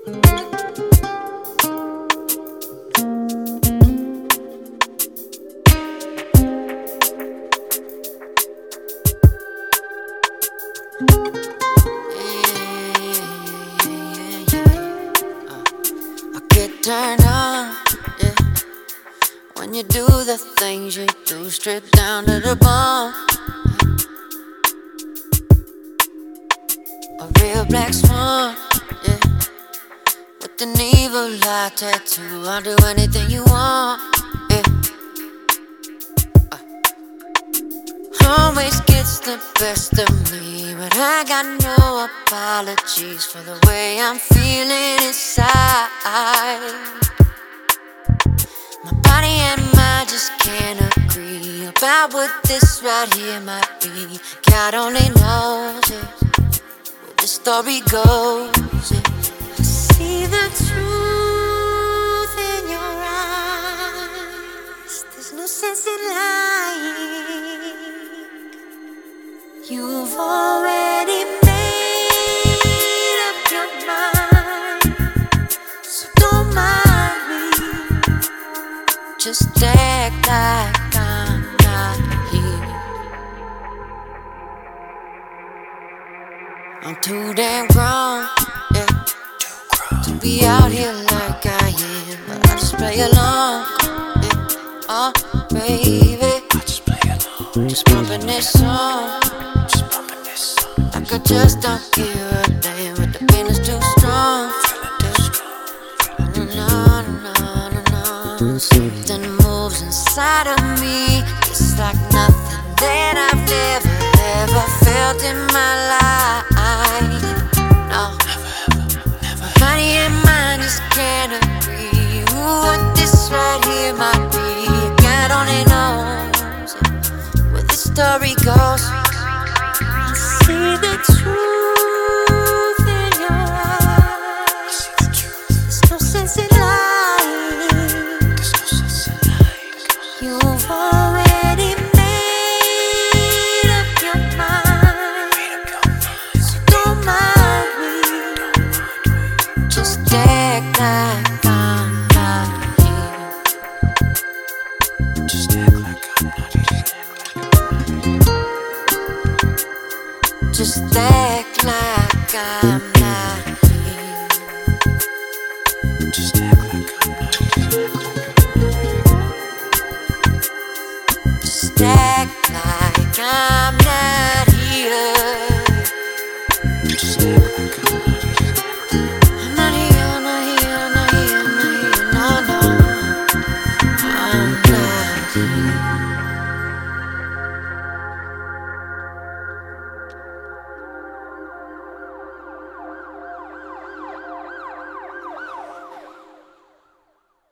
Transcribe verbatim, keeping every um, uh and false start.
Turn on, yeah. When you do the things you do, straight down to the bone. A real black swan, yeah. With an evil eye tattoo, I'll do anything you want, yeah. uh. Always gets the best of me, but I got no apologies for the way I'm feeling inside. My body and mind just can't agree about what this right here might be. God only knows it, where the story goes, yeah. I see the truth in your eyes. There's no sense in lying. You've already made up your mind, so don't mind me. Just act like I'm not here. I'm too damn grown, yeah, to be out here like I am. But I just play along, yeah. Oh, baby, I just play along. Just bumping this song. Like I just don't give a damn, but the feeling's too strong. No, no, no, no, no. Something moves inside of me, it's like nothing that I've never, ever felt in my life. No, my body and mind just can't agree what this right here might be. God only knows where this story goes. See the truth in your eyes. There's no sense in lying. You've already made up your mind, so don't mind me. Just act like I'm not here. Just act like I'm not here. Just act like I'm not here. Just act like I'm not here. Just act like I'm not here. Just act like I'm not here.